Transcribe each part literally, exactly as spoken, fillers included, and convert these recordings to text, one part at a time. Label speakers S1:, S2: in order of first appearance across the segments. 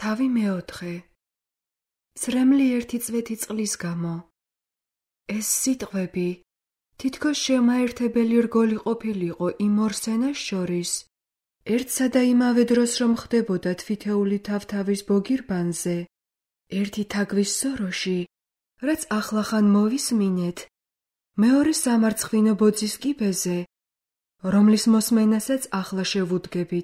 S1: თავი მეოთხე. წრემლი ერთი წვეთი წყლის გამო. ეს სიტყვები თითქოს შემაერთებელი რგოლი ყოფილიყო იმ ორ სცენას შორის, ერთსა და იმავე დროს რომ ხდებოდა თვითეული თავთავის ბოგირბანზე, ერთი თაგვის სოროში, რაც ახლახან მოვისმინეთ, მეორე სამარცხვინო ბოძის კიბეზე, რომლის მოსმენასაც ახლა შევუდგებით.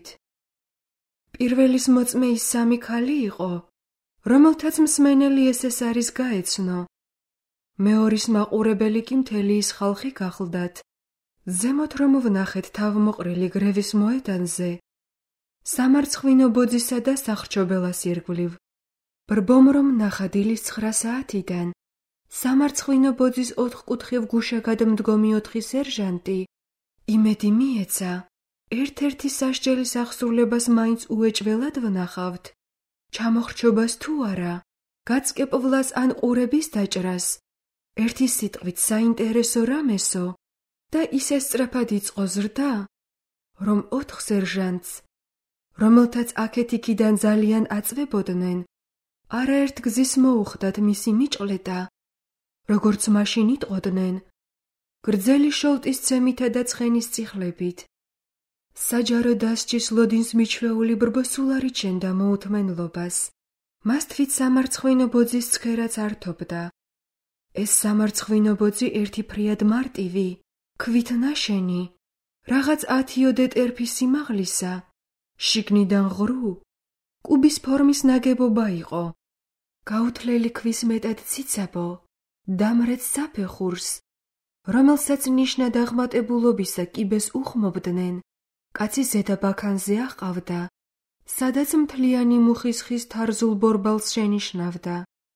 S1: პირველის მოწმე ის სამი ქალი იყო, რომელთაც მსმენელი ეს არის გაეცნო. მეორის მაყურებელი კი მთელი ის ხალხი გახლდათ. ზემოთ რომ ვნახეთ თავმოყრილი გრევის მოედანზე, სამარცხვინო ბოძისა და სახრჩობელას ირგვლივ, ბრბომ რომ ნახა დილის ცხრა საათიდან, სამარცხვინო ბოძის ოთხკუთხივ გუშაგად მდგომი ოთხი სერჟანტი, იმედი მიეცა, ერთ-ერთი სასჯელის აღსრულებას მაინც უეჭველად ვნახავთ, ჩამოხრჩობას თუ არა, გაწკეპვლას ან ყურების დაჭრას, ერთი სიტყვით საინტერესო რამესო და ისე სწრაფად იწყო ზრდა, რომ ოთხ სერჟანტს, რომელთაც აქეთ-იქიდან ძალიან აწვებოდნენ, არაერთ გზის მოუხდათ მისი მიჭყლეტა, როგორც მაშინ იტყოდნენ, გრძელი შოლტის ცემითა და ცხენის წიხლებით. საჯარო დასჯის ლოდინს მიჩვეული ბრბო სულ არ იჩენდა მოუთმენლობას, მას თვით სამარცხვინო ბოძის ცქერაც არ თობდა. ეს სამარცხვინო ბოძი ერთი ფრიად მარტივი, ქვით ნაშენი, რაღაც ათიოდე ტერფის სიმაღლისა, შიგნიდან ღრუ, კუბის ფორმის ნაგებობა იყო. გაუთლელი ქვის მეტად ციცაბო, დამრეც საფეხურს, რომელსაც ნიშნად აღმატებულობისა კიბეს უხმობდნენ, კაცი ზედა ბაქანზე აყავდა, სადაც მთლიანი მუხის ხის თარზულ ბორბალს შენიშნავდა.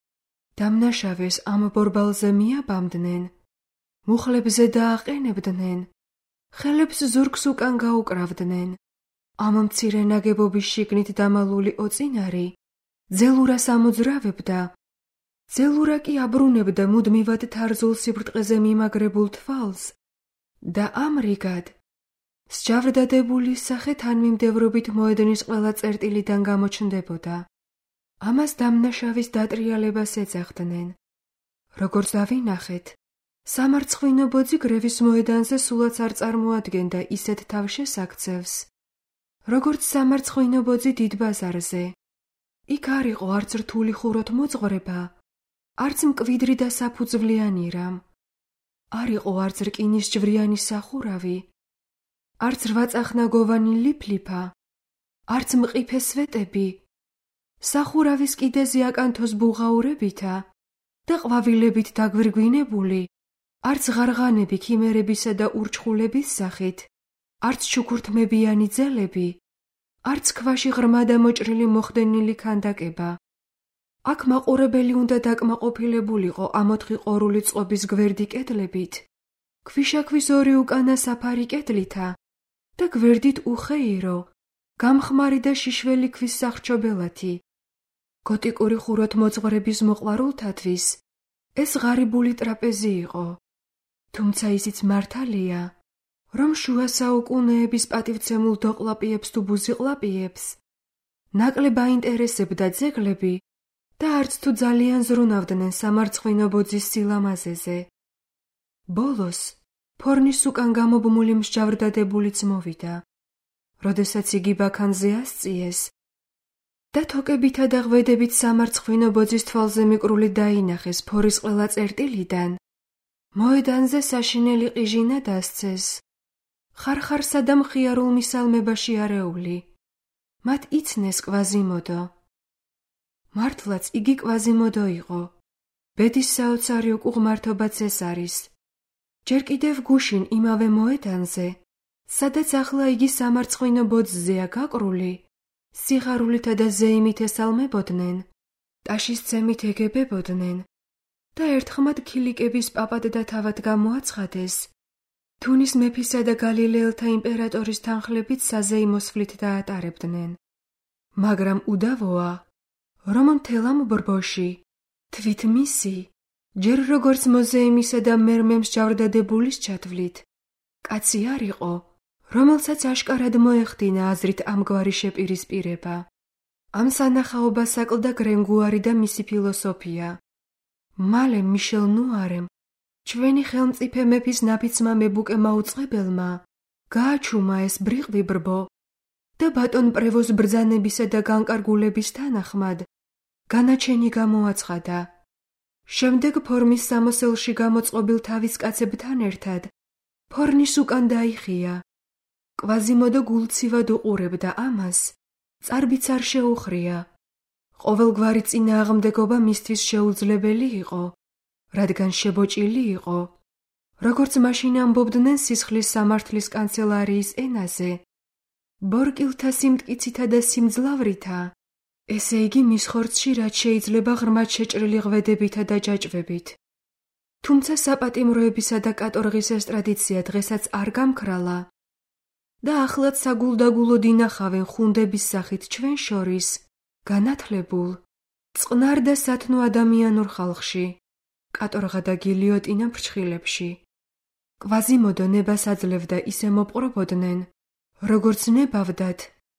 S1: დამნაშავეს ამ ბორბალზე მიაბამდნენ, მუხლებზე დააყენებდნენ, ხელებს ზურგს უკან გაუკრავდნენ. ამ მცირე ნაგებობის შიგნით დამალული ოწინარი ძელურას ამოძრავებდა, ძელურა კი აბრუნებდა მუდმივად თარზულ სიბრტყეზე მიმაგრებულ თვალს და ამრიგად სჯავრდადებული სახე თანმიმდევრობით მოედნის ყველა წერტილიდან გამოჩნდებოდა. ამას დამნაშავის დატრიალებას ეძახდნენ. როგორც დავინახეთ, სამარცხვინო ბოძი გრევის მოედანზე სულაც არ წარმოადგენდა ისეთ თავშესაქცევს, როგორც სამარცხვინო ბოძი დიდ ბაზარზე. იქ არ იყო არც რთული ხუროთ მოძღვრება, არც მკვიდრი და საფუძვლიანი რამ. არ იყო არც რკინისჯვრიანი სახურავი, არც რვაწახნაგოვანი ლიფლიფა, არც მყიფე სვეტები, სახურავის კიდეზე აკანთოს ბუღაურებითა და ყვავილებით დაგვირგვინებული, არც ღარღანები ქიმერებისა და ურჩხულების სახით, არც ჩუქურთმებიანი ძელები, არც ქვაში ღრმა და მოჭრილი მოხდენილი ქანდაკება. აქ მაყურებელი უნდა დაკმაყოფილებულიყო ამ ოთხი ყორული წყობის გვერდი კედლებით, ქვიშაქვის ორი უკანა საფარი კედლითა და გვერდით უხეირო, გამხმარი და შიშველი ქვის სახრჩობელათი. გოტიკური ხუროთ მოძღვრების მოყვარულთათვის ეს ღარიბული ტრაპეზი იყო, თუმცა ისიც მართალია, რომ შუა საუკუნეების პატივცემულ დოყლაპიებს თუ ბუზიყლაპიებს ნაკლებ აინტერესებდა ძეგლები და არც თუ ძალიან ზრუნავდნენ სამარცხვინო ბოძის სილამაზეზე. ბოლოს ფორნის უკან გამობმული მსჯავრდადებულიც მოვიდა, როდესაც იგი ბაქანზე ასწიეს და თოკებითა და ღვედებით სამარცხვინო ბოძის თვალზე მიკრული დაინახეს ფორის ყველა წერტილიდან, მოედანზე საშინელი ყიჟინა დასცეს, ხარხარსა და მხიარულ მისალმებაში არეული. მათ იცნეს კვაზიმოდო. მართლაც იგი კვაზიმოდო იყო. ბედის საოცარი უკუღმართობაც ეს არის. ჯერ კიდევ გუშინ იმავე მოედანზე, სადაც ახლა იგი სამარცხვინო ბოძზეა გაკრული, სიხარულითა და ზეიმით ესალმებოდნენ, ტაშის ცემით ეგებებოდნენ და ერთხმად ქილიკების პაპად და თავად გამოაცხადეს, თუნის მეფისა და გალილეელთა იმპერატორის თანხლებით საზეიმოსვლით დაატარებდნენ. მაგრამ უდავოა, რომ მთელ ამ ბრბოში, თვით მისი, ჯერ როგორც მოზეიმისა და მერმე მსჯავრდადებულის ჩათვლით, კაცი არ იყო, რომელსაც აშკარად მოეხდინა აზრით ამგვარი შეპირისპირება. ამ სანახაობას აკლდა გრენგუარი და მისი ფილოსოფია. მალე მიშელ ნუარემ, ჩვენი ხელმწიფე მეფის ნაფიცმა მებუკე მაუწყებელმა, გააჩუმა ეს ბრიყვი ბრბო და ბატონ პრევოს ბრძანებისა და განკარგულების თანახმად განაჩენი გამოაცხადა. შემდეგ ფორმის სამოსელში გამოწყობილ თავის კაცებთან ერთად ფორნის უკან დაიხია. კვაზიმოდო გულცივად უყურებდა ამას, წარბიც არ შეუხრია. ყოველგვარი წინააღმდეგობა მისთვის შეუძლებელი იყო, რადგან შებოჭილი იყო. როგორც მაშინ ამბობდნენ სისხლის სამართლის კანცელარიის ენაზე, ბორკილთა სიმტკიცითა და სიმძლავრითა, ესე იგი მის ხორცში რაც შეიძლება ღრმად შეჭრილი ღვედებითა და ჯაჭვებით. თუმცა საპატიმროებისა და კატორღის ეს ტრადიცია დღესაც არ გამქრალა და ახლაც საგულდაგულოდ ინახავენ ხუნდების სახით ჩვენ შორის განათლებულ, წყნარ და სათნო ადამიანურ ხალხში, კატორღა და გილიოტინა ფრჩხილებში. კვაზიმოდო ნებას აძლევდა ისე მოპყრობოდნენ, როგორც ნებავდათ,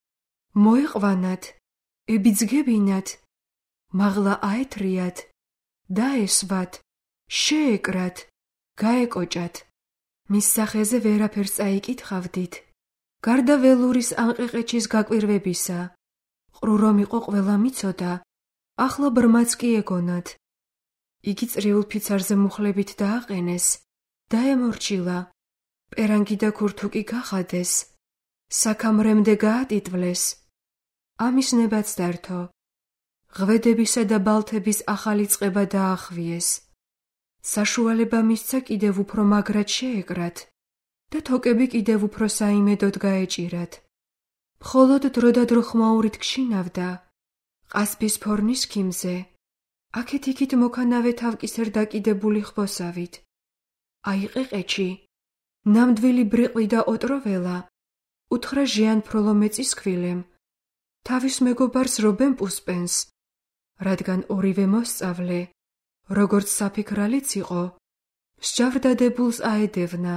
S1: მოეყვანათ, ებიძგებინათ, მაღლა აეთრიათ, დაესვათ, შეეკრათ, გაეკოჭათ. მის სახეზე ვერაფერს წაიკითხავდით. გარდა ველურის ანყეყეჩის გაკვირვებისა, ყრუ რომ იყო ყველა მიცოდა, ახლა ბრმაც კი ეგონათ. იგი წრიულ ფიცარზე მუხლებით დააყენეს, დაემორჩილა, პერანგი და ქურთუკი გახადეს, საქამრემდე გაატიტვლეს. ამის ნებაც დართო. ღვედებისა და ბალთების ახალი წყება დაახვიეს. საშუალება მისცა კიდევ უფრო მაგრად შეეკრათ და თოკები კიდევ უფრო საიმედოდ გაეჭირათ. მხოლოდ დრო და დრო ხმაურით გშინავდა, ყასპის ფორნის ქიმზე, აქეთ-იქით მოქანავე თავკისერ დაკიდებული ხბოსავით. აიყეყეჩი, ნამდვილი ბრიყვი და ოტროველა, უთხრა ჟიანფროლო მეწისქვილემ, თავის მეგობარს რობენ პუსპენს, რადგან ორივე მოსწავლე, როგორც საფიქრალიც იყო, მსჯავრდადებულს აედევნა.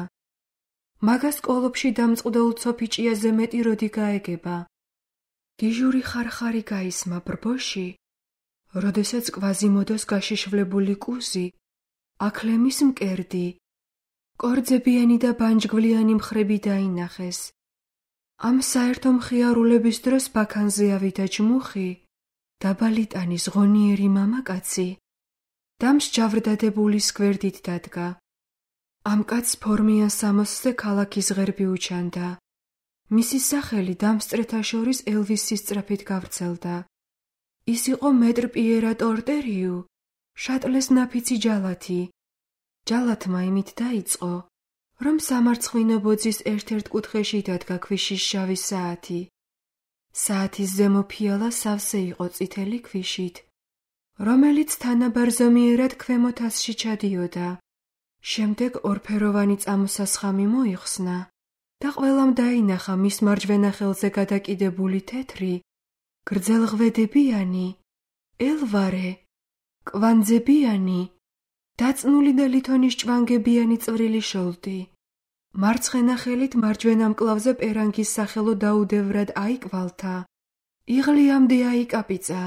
S1: მაგას კოლოფში დამწყდაულ ცოფიჭიაზე მეტი როდი გაეგება. გიჟური ხარხარი გაისმა ბრბოში, როდესაც კვაზიმოდოს გაშიშვლებული კუზი, აქლემის მკერდი, კორძებიანი და ბანჯგვლიანი მხრები დაინახეს. ამ საერთო მხიარულების დროს ბაქანზე ავიდა ჯმუხი, დაბალი ტანის ღონიერი მამაკაცი და მსჯავრდადებულის გვერდით დადგა. ამ კაცს ფორმიან სამოსზე ქალაქის ღერბი უჩანდა. მისი სახელი დამსწრეთა შორის ელვისის სწრაფით გავრცელდა. ის იყო მეტრ პიერა ტორტერიუ, შატლეს ნაფიცი ჯალათი. ჯალათმა იმით დაიწყო, რომ სამარცხვინო ბოძის ერთ-ერთ კუთხეში დადგა ქვიშის შავი საათი. საათის ზემო ფიალა სავსე იყო წითელი ქვიშით, რომელიც თანაბარზომიერად ქვემო თასში ჩადიოდა. შემდეგ ორფეროვანი წამოსასხამი მოიხსნა და ყველამ დაინახა მის მარჯვენა ხელზე გადაკიდებული თეთრი, გრძელღვედებიანი, ელვარე, კვანძებიანი, დაწნული და ლითონის ჭვანგებიანი წვრილი შოლდი. მარცხენა ხელით მარჯვენა მკლავზე პერანგის სახელო დაუდევრად აიკვალთა, იღლიამდე აიკაპიცა.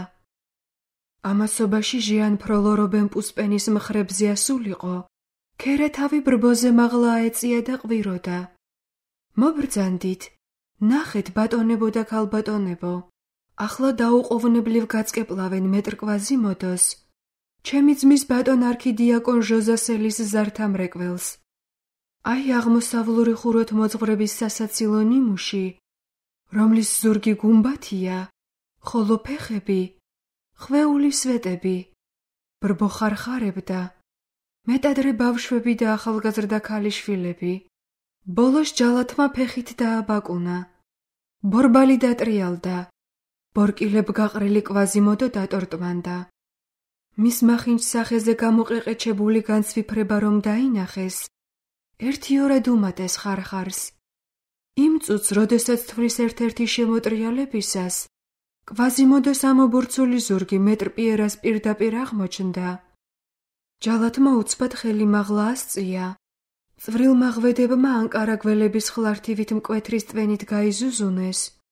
S1: ამასობაში ჟიანფროლო რობენ პუსპენის მხრებზე ასულიყო, ქერათავი ბრბოზე მაღლა აეწია და ყვიროდა. მობრძანდით, ნახეთ ბატონებო და ქალბატონებო, ახლა დაუყოვნებლივ გაწკეპლავენ მეტრ კვაზიმოდოს, ჩემი ძმის ბატონ არქიდიაკონ ჟოზასელის ზართამრეკველს. აი აღმოსავლური ხუროთ მოძღვრების სასაცილო ნიმუში, რომლის ზურგი გუმბათია, ხოლო ფეხები, ხვეული სვეტები, ბრბო ხარხარებდა, მეტადრე ბავშვები და ახალგაზრდა ქალიშვილები. ბოლოს ჯალათმა ფეხით დააბაკუნა. ბორბალი დატრიალდა, ბორკილებ გაყრილი კვაზიმოდო დატორტმანდა. მის მახინჯ სახეზე გამოყეყეჩებული განცვიფრება რომ დაინახეს, ერთიორად უმატეს ხარხარს. იმ წუთს, როდესაც თვლის ერთ-ერთი შემოტრიალებისას, კვაზიმოდოს ამობურცული ზურგი მეტრ პიერას პირდაპირ აღმოჩნდა. ჯალათმა უცბად ხელი მაღლა ასწია. წვრილმა ღვედებმა ანკარა გველების ხლართივით მკვეთრის ტვენით გაიზუზუნეს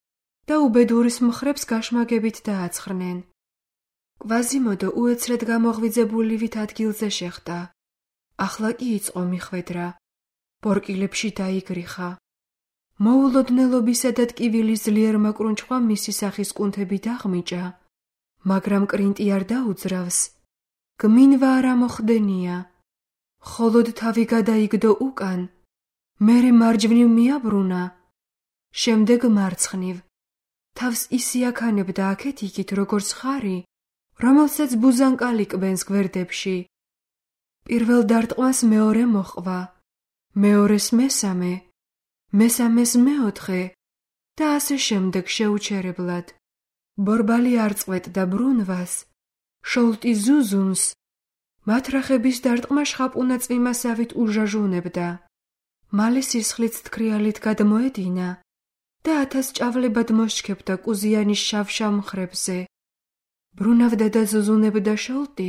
S1: და უბედურის მხრებს გაშმაგებით დააცხრნენ. კვაზიმოდო უეცრად გამოღვიძებულივით ადგილზე შეხტა. ახლა კი იწყო მიხვედრა. ბორკილებში დაიგრიხა. მოულოდნელობისა და ტკივილის ძლიერმა კრუნჩხვამ მისი სახის კუნთები დაღმიჭა, მაგრამ კრინტი არ დაუძრავს. გმინვა არ ამოხდენია. ხოლოდ თავი გადაიგდო უკან, მერე მარჯვნივ მიაბრუნა, შემდეგ მარცხნივ. თავს ისე აქანებდა აქეთ იქით როგორც ხარი, რომელსაც ბუზანკალი კბენს გვერდებში. პირველ დარტყმას მეორე მოჰყვა, მეორეს მესამე, მესამეს მეოთხე და ასე შემდეგ შეუჩერებლად. ბორბალი არ წყვეტდა ბრუნვას, შოლტი ზუზუნს, მათრახების დარტყმა შხაპუნა წვიმასავით უჟაჟუნებდა. მალე სისხლიც თქრიალით გადმოედინა და ათას ჭავლებად მოსჩქებდა კუზიანის შავ-შავ მხრებზე. ბრუნავდა და ზუზუნებდა შოლტი.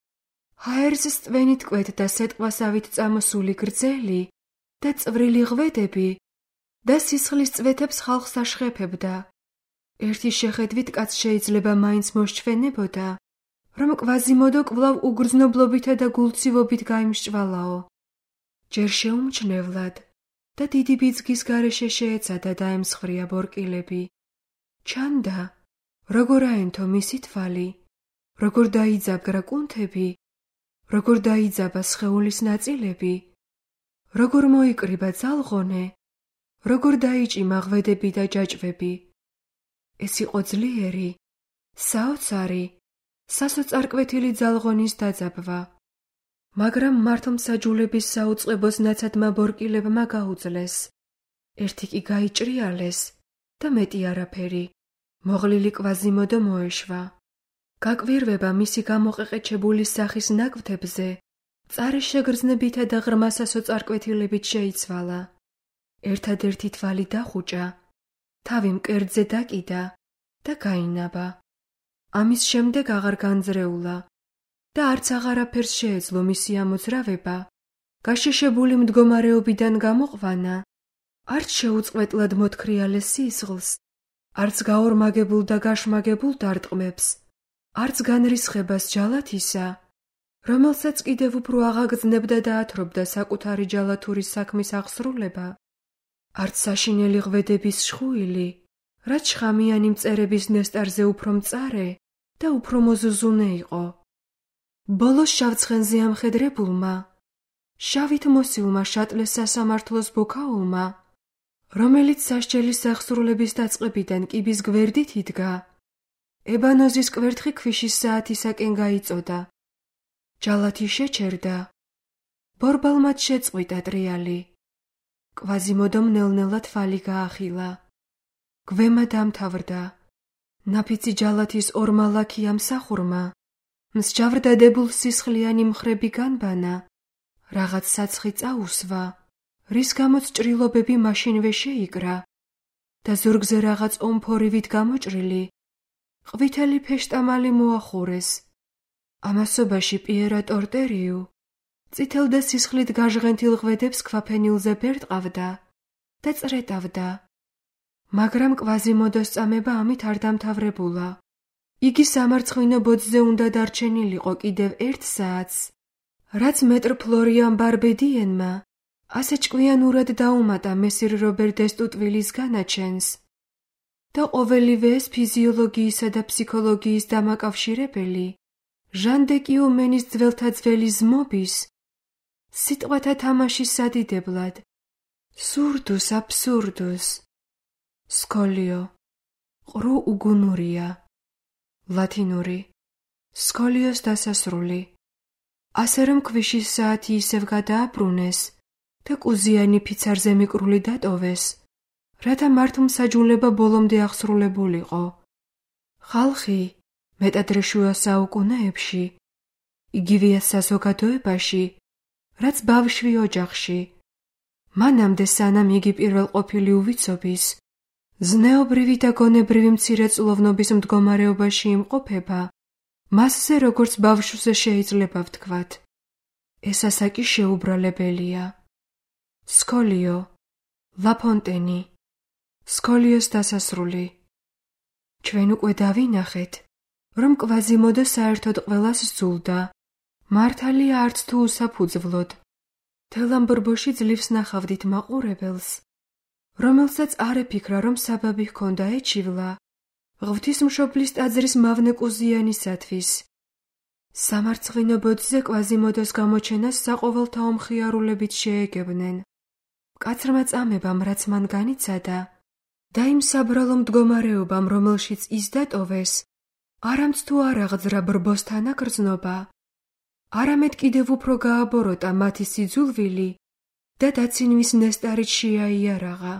S1: ჰაერს სტვენით კვეთდა სეტყვასავით წამოსული გრძელი და წვრილი ღვედები და სისხლის წვეთებს ხალხს აშხეფებდა. ერთი შეხედვით კაც შეიძლება მაინც მოსჩვენებოდა, რომ კვაზიმოდო კვლავ უგრძნობლობითა და გულცივობით გაიმსჭვალაო. ჯერ შეუმჩნევლად და დიდი ბიძგის გარეშე შეეცადა დაემსხვრია ბორკილები. ჩანდა, როგორ აენთო მისი თვალი, როგორ დაიძაბგრა კუნთები, როგორ დაიძაბა სხეულის ნაწილები, როგორ მოიკრიბა ძალღონე, როგორ დაიჭიმა ღვედები და ჯაჭვები. ეს იყო ძლიერი, საოცარი, სასოწარკვეთილი ძალღონის დაძაბვა. მაგრამ მართლმსაჯულების საუწყებოს ნაცადმა ბორკილებმა გაუძლეს. ერთი კი გაიჭრიალეს და მეტი არაფერი. მოღლილი კვაზიმოდო მოეშვა. გაკვირვება მისი გამოყეყეჩებული სახის ნაკვთებზე მწარე შეგრძნებითა და ღრმა სასოწარკვეთილებით შეიცვალა. ერთადერთი თვალი დახუჭა, თავი მკერდზე დაკიდა და გაინაბა. ამის შემდეგ აღარ განძრეულა და არც აღარაფერს შეეძლო მისი ამოძრავება, გაშეშებული მდგომარეობიდან გამოყვანა, არც შეუწყვეტლად მოთქრიალეს სისხლს, არც გაორმაგებულ და გაშმაგებულ დარტყმებს, არც განრისხებას ჯალათისა, რომელსაც კიდევ უფრო აღაგრძნებდა და ათრობდა საკუთარი ჯალათურის საქმის აღსრულება, არც საშინელი ღვედების შხუილი, რაც შხამიანი მწერების ნესტარზე უფრო მწარე და უფრო მოზუზუნე იყო. ბოლოს შავცხენზე ამხედრებულმა, შავით მოსილმა შატლეს სასამართლოს ბოქაულმა, რომელიც სასჯელის აღსრულების დაწყებიდან კიბის გვერდით იდგა, ებანოზის კვერთხი ქვიშის საათისაკენ გაიწოდა. ჯალათი შეჩერდა. ბორბალმაც შეწყვიტა ტრიალი. კვაზიმოდომ ნელ-ნელა თვალი გაახილა. გვემა დამთავრდა. ნაფიცი ჯალათის ორმა ლაქი ამსახურმა, მსჯავრდადებულ სისხლიანი მხრები განბანა, რაღაც საცხი წაუსვა, რის გამოც ჭრილობები მაშინვე შეიკრა და ზურგზე რაღაც ომფორივით გამოჭრილი ყვითელი ფეშტამალი მოახურეს. ამასობაში პიერა ტორტერიუ წითელ და სისხლით გაჟღენთილ ღვედებს ქვაფენილზე ბერტყავდა და წრეტავდა. მაგრამ კვაზიმოდოს წამება ამით არ დამთავრებულა. იგი სამარცხინო ბოძზე უნდა დარჩენილიყო კიდევ ერთ საათს, რაც მეტრ ფლორიან ბარბედიენმა ასე ჭკვიანურად დაუმატა მესირ რობერ დესტუტვილის განაჩენს და ყოველივე ეს ფიზიოლოგიისა და ფსიქოლოგიის დამაკავშირებელი, ჟან დე კიუმენის ძველთა ძველი ზმობის, სიტყვათა თამაშის სადიდებლად, სურდუს აბსურდუს, სკოლიო, ყრუ უგუნურია, ლათინური, სკოლიოს დასასრული, ასე რომ ქვიშის საათი ისევ გადააბრუნეს და კუზიანი ფიცარზე მიკრული დატოვეს, რათა მართლმსაჯულება ბოლომდე აღსრულებულიყო. ხალხი, მეტად შუა საუკუნეებში, იგივეა საზოგადოებაში, რაც ბავშვი ოჯახში, მანამდე სანამ იგი პირველყოფილი უვიცობის, ზნეობრივი და გონებრივი მცირეწლოვნობის მდგომარეობაში იმყოფება, მასზე როგორც ბავშვზე შეიძლება ვთქვათ. ეს ასაკი შეუბრალებელია. სკოლიო, ლაფონტენი, სკოლიოს დასასრული. ჩვენ უკვე დავინახეთ, რომ კვაზიმოდო საერთოდ ყველას სძულდა. მართალია არც თუ უსაფუძვლოდ. მთელ ამ ბრბოში ძლივს ნახავდით მაყურებელს, რომელსაც არ ეფიქრა, რომ საბაბი ჰქონდა ეჩივლა ღვთისმშობლის ტაძრის მავნეკუზიანისათვის. სამარცხვინო ბოძზე კვაზიმოდოს გამოჩენას საყოველთაო მხიარულებით შეეგებნენ. მკაცრმა წამებამ, რაც მან განიცადა, და იმ საბრალო მდგომარეობამ, რომელშიც ის დატოვეს, არამც თუ არ აღძრა ბრბოსთან აგრძნობა, არამედ კიდევ უფრო გააბოროტა მათი სიძულვილი და დაცინვის ნესტარით შეაიარაღა.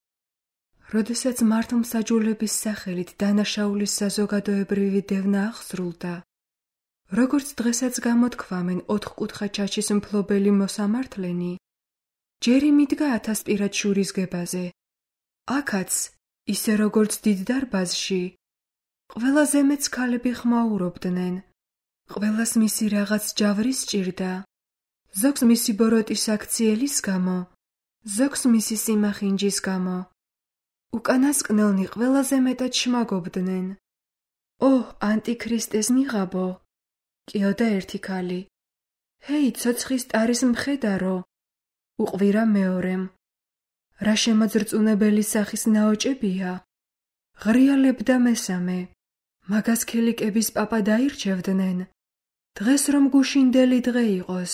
S1: როდესაც მართლმსაჯულების სახელით დანაშაულის საზოგადოებრივი დევნა აღსრულდა, როგორც დღესაც გამოთქვამენ ოთხკუთხა ჩაჩის მფლობელი მოსამართლენი, ჯერი მიდგა ათასპირად შურისგებაზე. აქაც, ისე როგორც დიდ დარბაზში, ყველაზე მეც ქალები ხმაურობდნენ. ყველას მისი რაღაც ჯავრი სჭირდა. ზოგს მისი ბოროტის აქციელის გამო, ზოგს მისი სიმახინჯის გამო. უკანასკნელნი ყველაზე მეტად შმაგობდნენ. ოჰ, ანტიქრისტეს ნიღაბო! კიოდა ერთი ქალი. ჰეი, ცოცხის ტარის მხედარო! უყვირა მეორემ. რა შემოძრწუნებელი სახის ნაოჭებია? ღრიალებდა მესამე. მაგას ქელიკების პაპა დაირჩევდნენ. დღეს რომ გუშინდელი დღე იყოს.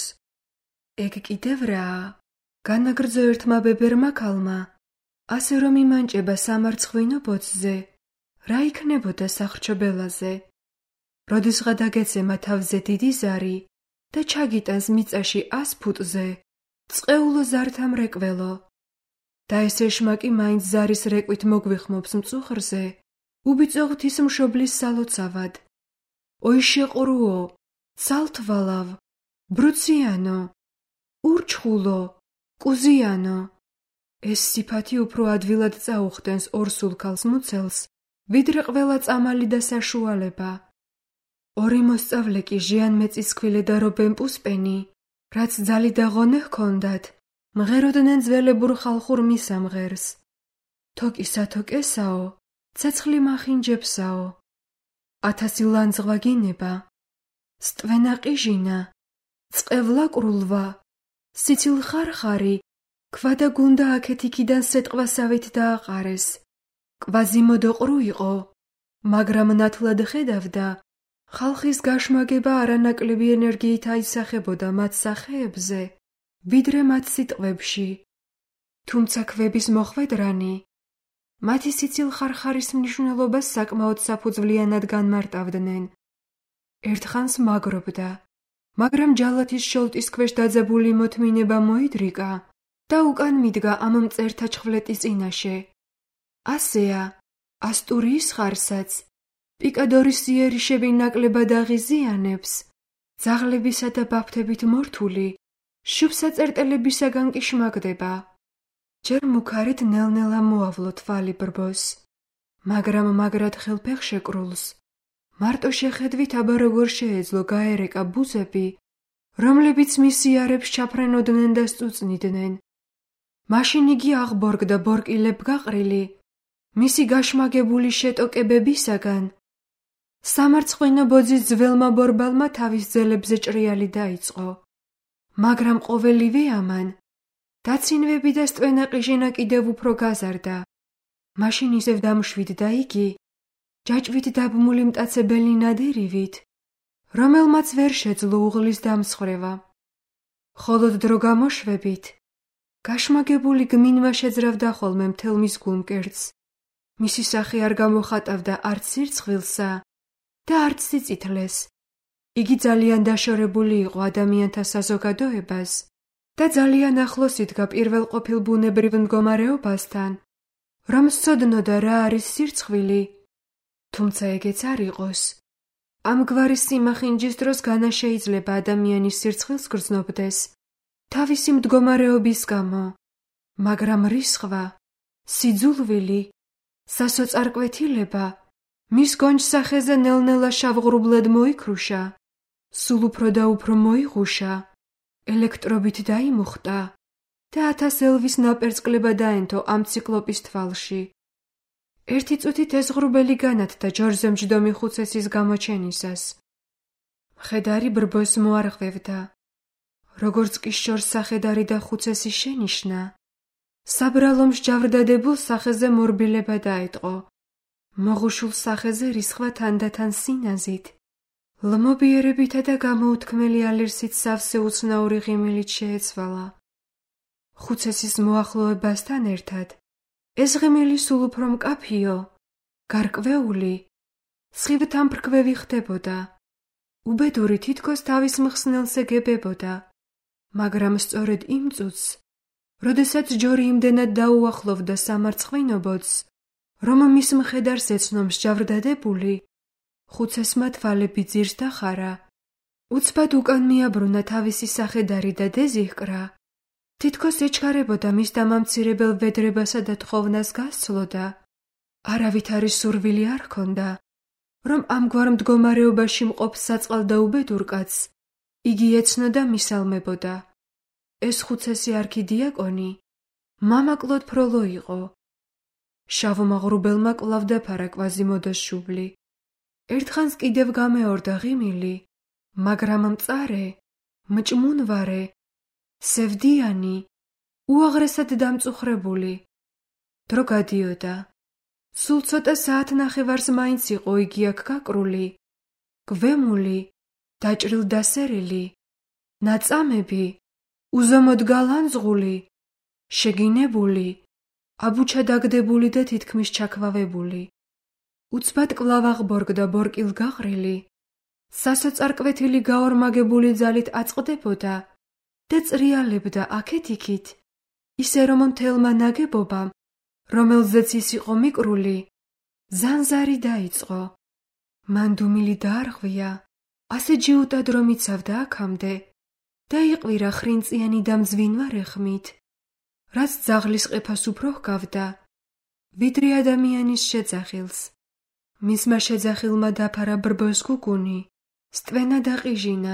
S1: ეგ კიდევ რაა? განაგრძო ერთმა ბებერმა ქალმა, ასე რომ იმანჭება სამარცხვინო ბოძზე. რა იქნებოდა სახრჩობელაზე? როდესღა დაგეცემა თავზე დიდი ზარი და ჩაგიტანს მიწაში ას ფუტზე, წყეულო ზართა მრეკველო. და ეს ეშმაკი მაინც ზარის რეკვით მოგვიხმობს მწუხრზე, უბიწო ღვთისმშობლის სალოცავად. ой შეყრუო, ცალთვალავ, ბრუციანო, ურჩხულო, კუზიანო. ეს სიფათი უფრო ადვილად წაუხდენს ორსულ ქალს მუცელს, ვიდრე ყველა წამალი და საშუალება. ორი მოსწავლე კი ჟიან მეწისქვილე და რობენ-პუსპენი, რაც ძალი და ღონე ჰქონდათ, მღეროდნენ ძველებურ ხალხურ მისამღერს. თოკი სათოკესაო, ცეცხლი მახინჯებსაო. ათასი ლანძღვა გინება, სტვენა ყიჟინა, წყევლა კრულვა, სიცილ ხარხარი, ქვა და გუნდა აქეთ-იქიდან სეტყვასავით დააყარეს. კვაზიმოდო ყრუ იყო, მაგრამ ნათლად ხედავდა, ხალხის გაშმაგება არანაკლები ენერგიით აისახებოდა მათ სახეებზე, ვიდრე მათ სიტყვებში. თუმცა ქვების მოხვედრანი, მათი სიცილ ხარხარის მნიშვნელობას საკმაოდ საფუძვლიანად განმარტავდნენ. ერთხანს მაგრობდა, მაგრამ ჯალათის შოლტის ქვეშ დაძაბული მოთმინება მოიდრიკა და უკან მიდგა ამ მწერთა ჩხვლეტის წინაშე. ასეა, ასტურიის ხარსაც, პიკადორის იერიშები ნაკლებად აღიზიანებს, ძაღლებისა და ბაფთებით მორთული, შუბსაწერტელებისაგან კი შმაგდება. ჯერ მუქარით ნელ-ნელა მოავლო თვალი ბრბოს, მაგრამ მაგრად ხელფეხ შეკრულს. მარტო შეხედვით აბა როგორ შეეძლო გაერეკა ბუზები, რომლებიც მის იარებს ჩაფრენოდნენ და სწუწნიდნენ. მაშინ იგი აღბორგდა ბორკილებ გაყრილი, მისი გაშმაგებული შეტოკებებისაგან. სამარცხვინო ბოძის ძველმა ბორბალმა თავის ძელებზე ჭრიალი დაიწყო. მაგრამ ყოველივე ამან, დაცინვები და სტვენა ყიჟინა კიდევ უფრო გაზარდა. მაშინ ისევ დამშვიდდა იგი, ჯაჭვით დაბმული მტაცებელი ნადირივით, რომელმაც ვერ შეძლო უღლის დამსხრევა. ხოლოდ დრო გამოშვებით, გაშმაგებული გმინმა შეძრავდა ხოლმე მთელ მის გულმკერდს. მისი სახე არ გამოხატავდა არც სირცხვილსა და არც სიწითლეს. იგი ძალიან დაშორებული იყო ადამიანთა საზოგადოებას და ძალიან ახლოს იდგა პირველ ყოფილ ბუნებრივ მდგომარეობასთან, რომ სცოდნოდა რა არის სირცხვილი. თუმცა ეგეც არ იყოს. ამგვარი სიმახინჯის დროს განა შეიძლება ადამიანის სირცხვილს გრძნობდეს თავისი მდგომარეობის გამო, მაგრამ რისხვა, სიძულვილი, სასოწარკვეთილება მის გონჯსახეზე ნელ-ნელა შავღრუბლად მოიქრუშა, სულ უფრო და უფრო მოიღუშა, ელექტრობით დაიმუხტა და ათას ელვის ნაპერწკლება დაენთო ამ ციკლოპის თვალში. ერთი წუთით ეს ღრუბელი განათდა ჯორზე მჯდომი ხუცესის გამოჩენისას. მხედარი ბრბოს მოარღვევდა. როგორც კი შორს სახედარი და ხუცესი შენიშნა, საბრალო მსჯავრდადებულ სახეზე მორბილება დაეტყო. მოღუშულ სახეზე რისხვა თანდათან სინაზით, ლმობიერებითა და გამოუთქმელი ალერსით სავსე უცნაური ღიმილით შეეცვალა. ხუცესის მოახლოებასთან ერთად ეს ღიმილი სულ უფრო მკაფიო, გარკვეული, სხივთან მფრქვევი ხდებოდა. უბედური თითქოს თავის მხსნელს ეგებებოდა, მაგრამ სწორედ იმ წუთს, როდესაც ჯორი იმდენად დაუახლოვდა სამარცხვინო ბოძს, რომ მის მხედარს ეცნო მსჯავრდადებული, ხუცესმა თვალები ძირს დახარა, უცბად უკან მიაბრუნა თავისი სახედარი და დეზიჰკრა, თითქოს ეჩქარებოდა მის დამამცირებელ ვედრებასა და თხოვნას გასცლოდა. არავითარი სურვილი არ ჰქონდა, რომ ამგვარ მდგომარეობაში მყოფ საწყალ და უბედურ კაცს იგი ეცნოდა მისალმებოდა. ეს ხუცესი არქიდიაკონი მამა კლოდ ფროლო იყო. შავმა ღრუბელმა კვლავ დაფარა კვაზიმოდოს შუბლი. ერთხანს კიდევ გამეორდა ღიმილი, მაგრამ მწარე, მჭმუნვარე, სევდიანი, უაღრესად დამწუხრებული. დრო გადიოდა. სულ ცოტა საათნახევარს მაინც იყო იგი აქ გაკრული, გვემული, დაჭრილ-დასერილი, ნაწამები, უზომოდ გალანძღული, შეგინებული, აბუჩადაგდებული და თითქმის ჩაქვავებული. უცბად კვლავ აღბორგდა ბორკილ გაყრილი, სასოწარკვეთილი გაორმაგებული ძალით აწყდებოდა და წრიალებდა აქეთ-იქით, ისე რომ მთელმა ნაგებობამ, რომელზეც ის იყო მიკრული, ზანზარი დაიწყო. მან დუმილი დაარღვია, ასე ჯიუტად რომ იცავდა აქამდე და იყვირა ხრინწიანი და მძვინვარე ხმით, რაც ძაღლის ყეფას უფრო ჰგავდა, ვიდრე ადამიანის შეძახილს. მისმა შეძახილმა დაფარა ბრბოს გუგუნი, სტვენა დაყიჟინა.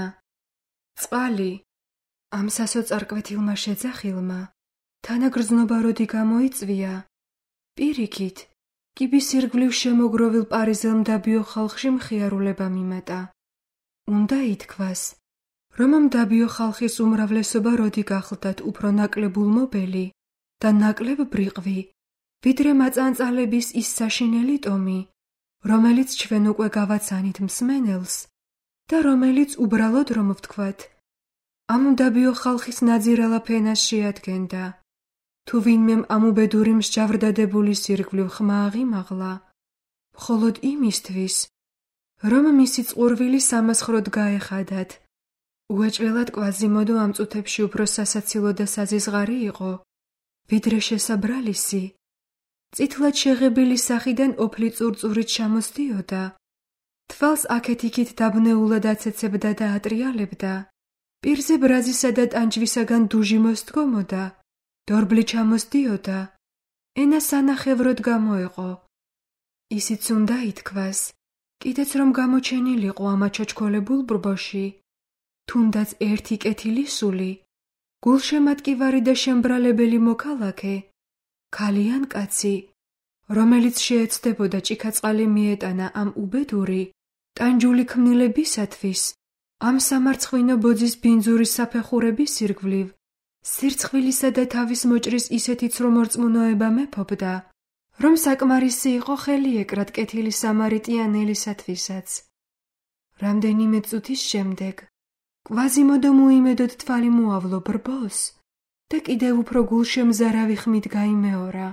S1: წყალი ამ სასოწარკვეთილმა შეძახილმა თანაგრძნობა როდი გამოიწვია, პირიქით, კიბის ირგვლივ შემოგროვილ პარიზელ მდაბიო ხალხში მხიარულება მიმატა. უნდა ითქვას, რომ მდაბიო ხალხის უმრავლესობა როდი გახლდათ უფრო ნაკლებულმობელი და ნაკლებ ბრიყვი, ვიდრე მაწანწალების ის საშინელი ტომი, რომელიც ჩვენ უკვე გავაცანით მსმენელს და რომელიც უბრალოდ რომ ვთქვათ, ამ მდაბიო ხალხის ნაძირალა ფენას შეადგენდა. თუ ვინმემ ამ უბედური მსჯავრდადებულის ირგვლივ ხმა აღიმაღლა, მხოლოდ იმისთვის, რომ მისი წყურვილი სამასხროდ გაეხადათ. უეჭველად კვაზიმოდო ამ წუთებში უფრო სასაცილო და საზიზღარი იყო, ვიდრე შესაბრალისი. წითლად შეღებილი სახიდან ოფლი წურწურით ჩამოსდიოდა, თვალს აქეთ-იქით დაბნეულად აცეცებდა და ატრიალებდა, პირზე ბრაზისა და ტანჯვისაგან დუჟი მოსდგომოდა, დორბლი ჩამოსდიოდა, ენა სანახევროდ გამოეყო. ისიც უნდა ითქვას, კიდეც რომ გამოჩენილიყო ამ აჩოჩქოლებულ ბრბოში, თუნდაც ერთი კეთილი სული, გულშემატკივარი და შემბრალებელი მოქალაქე, ქალიან კაცი, რომელიც შეეცდებოდა ჭიქაწყალი მიეტანა ამ უბედური, ტანჯული ქმნილებისათვის, ამ სამარცხვინო ბოძის ბინძური საფეხურების ირგვლივ, სირცხვილისა და თავის მოჭრის ისეთი ცრომორწმუნოება მეფობდა, რომ საკმარისი იყო ხელი ეკრათ კეთილი სამარიტიანელისათვისაც. რამდენიმე წუთის შემდეგ, კვაზიმოდო მოიმედოდ თვალი მოავლო ბრბოს და კიდევ უფრო გულშემზარავი ხმით გაიმეორა.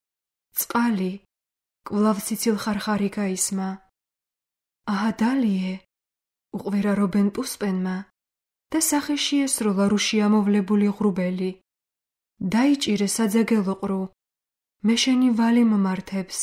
S1: წყალი, კვლავ ციცილ ხარხარი გაისმა. აჰა დალიე, უყვირა რობენ პუსპენმა და სახეში ესროლა რუში ამოვლებული ღრუბელი. დაიჭირე საძაგელო ყრუ, მე შენი ვალი მომართებს.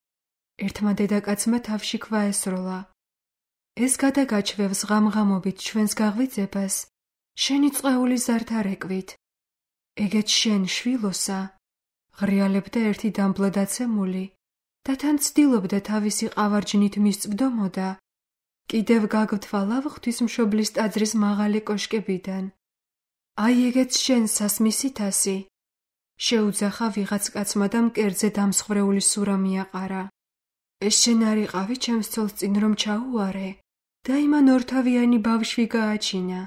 S1: ერთმა დედაკაცმა თავში ქვა ესროლა. ეს გადაგაჩვევს ღამღამობით ჩვენს გაღვიძებას, შენი წყეული ზარდარეკვით. ეგეც შენ შვილოსა, ღრიალებდა ერთი დამბლადაცემული და თან ცდილობდა თავისი ყავარჯნით მისწვდომოდა. კიდევ გაგთვალავ ღვთისმშობლის ტაძრის მაღალი კოშკებიდან. აი ეგეც შენ სასმისი თასი, შეუძახა ვიღაც კაცმა და მკერდზე დამსხვრეული სურა მიაყარა. ეს შენ არ იყავი ჩემს ცოლს წინ რომ ჩაუარე და იმან ორთავიანი ბავშვი გააჩინა.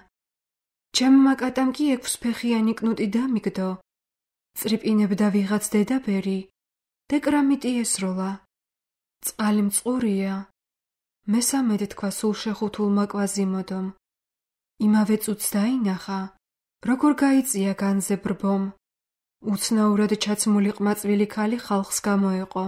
S1: ჩემმა კატამ კი ექვსფეხიანი კნუტი დამიგდო. წრიპინებდა ვიღაც დედაბერი და კრამიტი ესროლა. წყალი მწყურია. მესამედ თქვა სულ შეხუთულმა კვაზიმოდომ. იმავე წუთს დაინახა, როგორ გაიწია განზე ბრბომ. უცნაურად ჩაცმული ყმაწვილი ქალი ხალხს გამოეყო.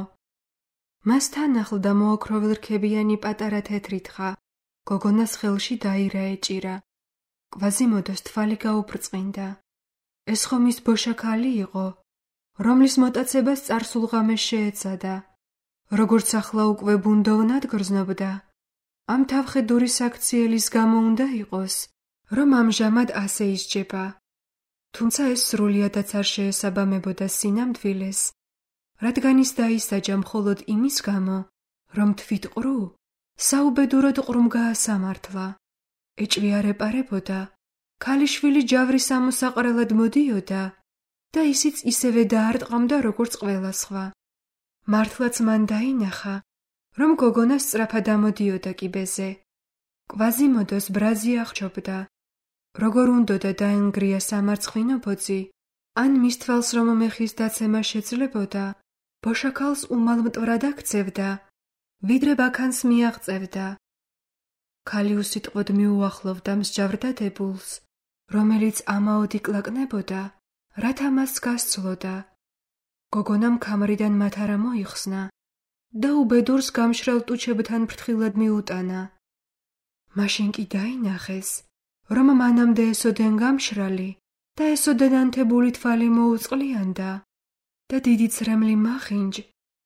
S1: მას თან ახლდა მოოქროვილ რქებიანი პატარა თეთრი თხა. გოგონას ხელში დაირა ეჭირა. კვაზიმოდოს თვალი გაუბრწყინდა. ეს ხომ ის ბოშა ქალი იყო, რომლის მოტაცებას წარსულ ღამეს შეეცადა. როგორც ახლა უკვე ბუნდოვნად გრძნობდა. ამ თავხედური საქციელის გამო უნდა იყოს, რომ ამჟამად ასე ისჯება. თუმცა ეს სრულიადაც არ შეესაბამებოდა სინამდვილეს, რადგან ის დაისაჯა მხოლოდ იმის გამო, რომ თვითყრუ საუბედუროდ ყრუმ გაასამართლა. ეჭვი არ ეპარებოდა, ქალიშვილი ჯავრის ამოსაყრელად მოდიოდა და ისიც ისევე დაარტყამდა როგორც ყველა სხვა. მართლაც მან დაინახა, რომ გოგონა სწრაფად ამოდიოდა კიბეზე. კვაზიმოდოს ბრაზი აღჭობდა. როგორ უნდოდა დაენგრია სამარცხვინო ბოძი, ან მის თვალს რომ მეხის დაცემა შეძლებოდა, ბოშაქალს უმალ მტვრად აქცევდა, ვიდრე ბაქანს მიაღწევდა. ქალი უსიტყვოდ მიუახლოვდა მსჯავრ დადებულს, რომელიც ამაოდ იკლაკნებოდა, რათა მას გასცლოდა. გოგონამ ქამრიდან მათ არა მოიხსნა და უბედურს გამშრალ ტუჩებთან ფრთხილად მიუტანა. მაშინ კი დაინახეს, რომ მანამდე ესოდენ გამშრალი და ესოდენ ანთებული თვალი მოუწყლიანდა და დიდი ცრემლი მახინჯ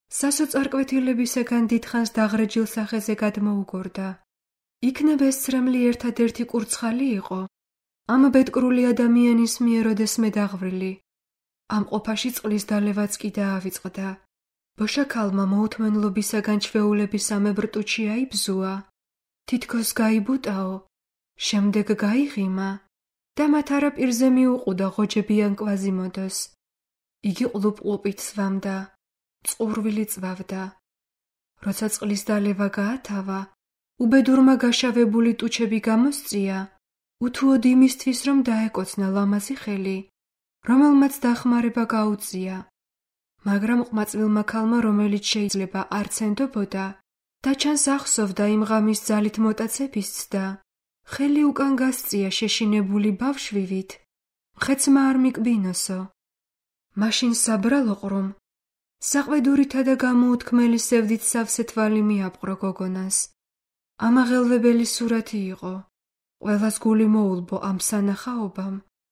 S1: სასოწარკვეთილებისაგან დიდხანს დაღრეჯილ სახეზე გადმოუგორდა. იქნებ ეს ცრემლი ერთადერთი კურცხალი იყო ამ ბედკრული ადამიანის მიერ ოდესმე დაღვრილი. ამ ყოფაში წყლის დალევაც კი დაავიწყდა. ბოშაქალმა მოუთმენლობისაგან ჩვეულების ამებრტუჩი აიბზუა. თითქოს გაიბუტაო, შემდეგ გაიღიმა და მათ არაპირზე მიუყუდა ღოჯებიან კვაზიმოდოს. იგი ყლუპ-ყლუპით სვამდა, წყურვილი წვავდა. როცა წყლის დალევა გაათავა, უბედურმა გაშავებული ტუჩები გამოსწია, უთუოდ იმისთვის რომ დაეკოცნა ლამაზი ხელი, რომელმაც დახმარება გაუწია. მაგრამ ყმაწვილმა ქალმა, რომელიც შეიძლება არ ცენდობოდა და ჩანს ახსოვდა იმ ღამის ძალით მოტაცების ცდა, ხელი უკან გასწია შეშინებული ბავშვივით, მხეცმა არ მიკბინოსო. მაშინ საბრალო ყრუმ, საყვედურითა და გამოუთქმელი სევდით სავსე თვალი მიაპყრო გოგონას. ამაღელვებელი სურათი იყო. ყველას გული მოულბო ამ სანახაობამ.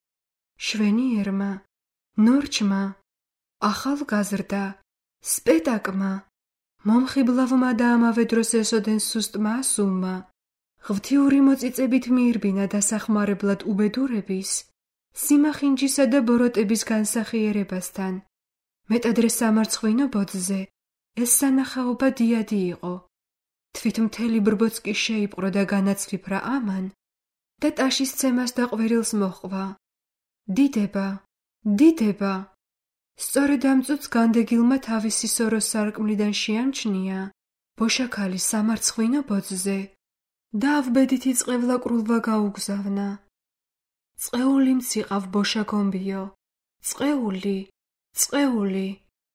S1: შვენიერმა, ნორჩმა, ახალგაზრდა, სპეტაკმა, მომხიბლავმა და ამავე დროს ესოდენ სუსტმა ასულმა, ღვთიური მოწიწებით მიირბინა დასახმარებლად უბედურების, სიმახინჯისა და ბოროტების განსახიერებასთან. მეტადრე სამარცხვინო ბოძზე ეს სანახაობა დიადი იყო. თვით მთელი ბრბოც კი შეიპყრო და განაცვიფრა ამან და ტაშის ცემას და ყვირილს მოჰყვა. დიდება, დიდება. სწორედ ამ წუთს განდეგილმა თავისი სოროს სარკმლიდან შეამჩნია ბოშაქალი სამარცხვინო ბოძზე და ავბედითი წყევლა კრულვა გაუგზავნა. წყეული მციყავ ბოშა გომბიო, წყეული, წყეული.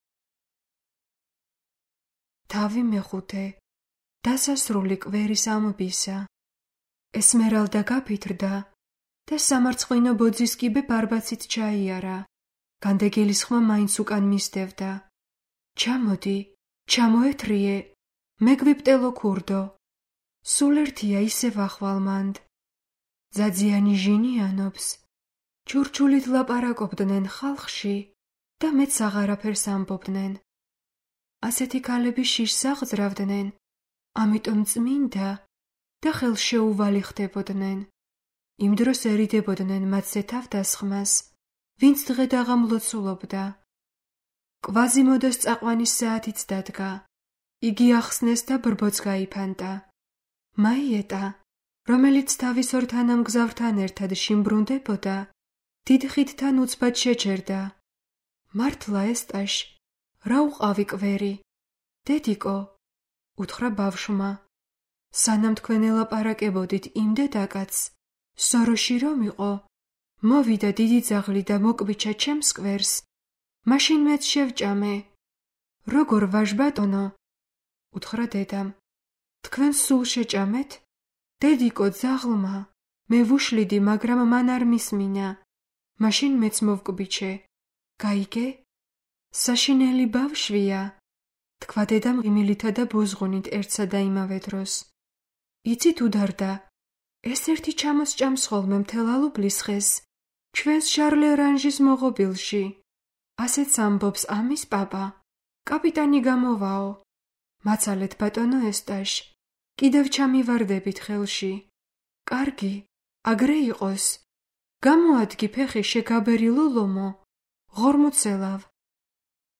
S1: თავი მეხუთე. დასასრული კვერის ამბისა. ესმერალდა გაფითრდა და სამარცხვინო ბოძის კიბე ბარბაცით ჩაიარა. განდეგილის ხმა მაინც უკან მისდევდა. ჩამოდი, ჩამოეთრიე, მეგვიპტელო ქურდო. სულ ერთია ისევ ახვალმანდ. ძაძიანი ჟინიანობს. ჩურჩულით ლაპარაკობდნენ ხალხში და მეც აღარაფერს ამბობდნენ. ასეთი ქალები შიშს აღძრავდნენ, ამიტომ წმინდა და ხელშეუვალი ხდებოდნენ. იმ დროს ერიდებოდნენ მათზე თავდასხმას, ვინც დღედაღა მლოცულობდა. კვაზიმოდოს წაყვანის საათიც დადგა. იგი ახსნეს და ბრბოც გაიფანტა. მაიეტა, რომელიც თავის ორ თანამგზავრთან ერთად შიმბრუნდებოდა, დიდ ხიდთან უცბად შეჩერდა. მართლა ესტაშ, რა უყავი კვერი? დედიკო, უთხრა ბავშვმა. სანამ თქვენ ელაპარაკებოდით იმ დედაკაცს, სოროში რომ იყო, მოვიდა დიდი ძაღლი და მოკბიჩა ჩემს კვერს. მაშინ მეც შევჭამე. როგორ ვაჟ ბატონო? უთხრა დედამ. თქვენ სულ შეჭამეთ? დედიკო, ძაღლმა. მე ვუშლიდი, მაგრამ მან არ მისმინა. მაშინ მეც მოვკბიჩე. გაიგე? საშინელი ბავშვია, თქვა დედამ ღიმილითა და ბოზღუნით ერთსა და იმავე დროს. იცით უდარდა, ეს ერთი ჩამოსჭამს ხოლმე მთელ ალუბლის ხეს, ჩვენს შარლერანჟის მოღობილში. ასეც ამბობს ამის პაპა. კაპიტანი გამოვაო. მაცალეთ ბატონო ესტაშ, კიდევ ჩამივარდებით ხელში. კარგი, აგრე იყოს. გამოადგი ფეხი შეგაბერი ლოლომო. ღორმოცელავ.